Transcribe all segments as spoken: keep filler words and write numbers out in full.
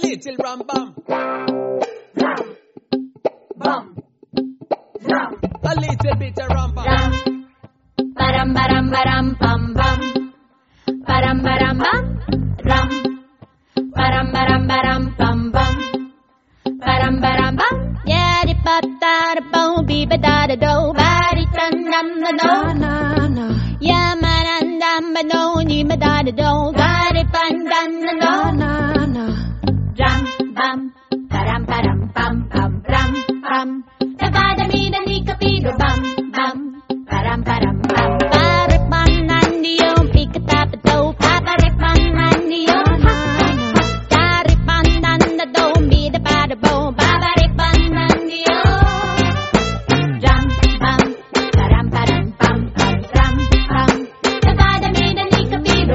little ram bam. Ram, bam, ram. A little bit of ram bam. Ram, baram baram baram bam bam. Baram baram bam, ram. Baram baram baram bam bam. Baram baram bam. Yeah, di ba da da bo, be ba da da do, ba di dum dum da do. Na na. Yeah, man and dum ba do, ni ba da da do, ba di ban dum da do. Na na. Ram bam, baram baram bam bam, ram bam. Da ba da mi da ni ka pi do bam bam, baram baram bam. Ba rip ban nan di yo, pi ka ta pa do, ba ba rip ban nan di yo. Da rip ban nan da do, mi da ba da bo, ba ba rip ban nan di yo. Ram bam, baram baram bam bam, ram bam. Da ba da mi da ni ka pi do.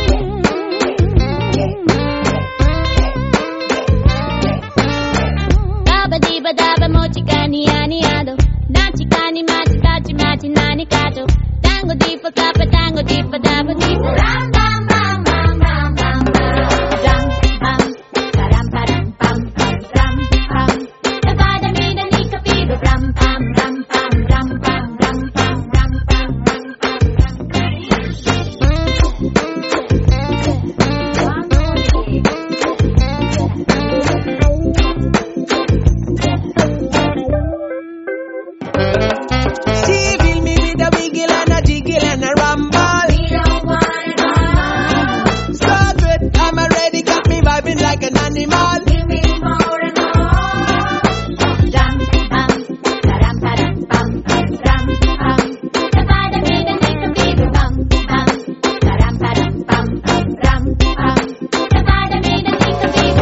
Daba diba daba mochikani ani ado, nachikani machi tachi machi nani kato. Tango dipa kapa tango dipa daba dipa. Ram bam bam bam bam bam bam. Ram bam, baram baram bam bam, ram bam. Daba da mi da ni ka pi do ram bam ram bam ram bam ram bam ram bam ram She fill me with a wiggle and a jiggle and a rumble. We don't wanna know. So good, I'm already got me vibing like an animal. Give me more and more. Ram bam, baram baram bam bam, ram bam. Daba da mi da ni ka pi do bam bam, baram baram bam bam, ram bam. Daba da mi da ni ka pi do.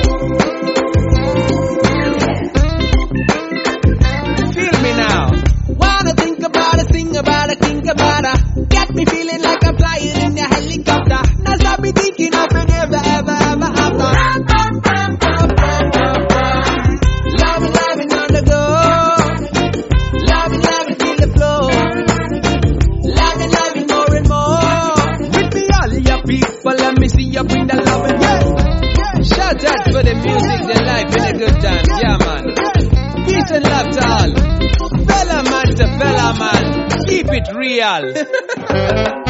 Feel me now. Wanna think about it, sing about it, think about it. Get me feeling like I'm flying in a helicopter. Now stop me thinking of it ever, ever, ever after. Ram bam bam bam bam bam bam. Loving, loving on the go. Loving, loving, feel the flow. Loving, loving more and more. With me all your people, let me see you bring the loving. Yeah, yeah. Shout out for the music, the life, and the good times. Yeah, man. Peace and love to all. Fella man to fella man. Keep it real.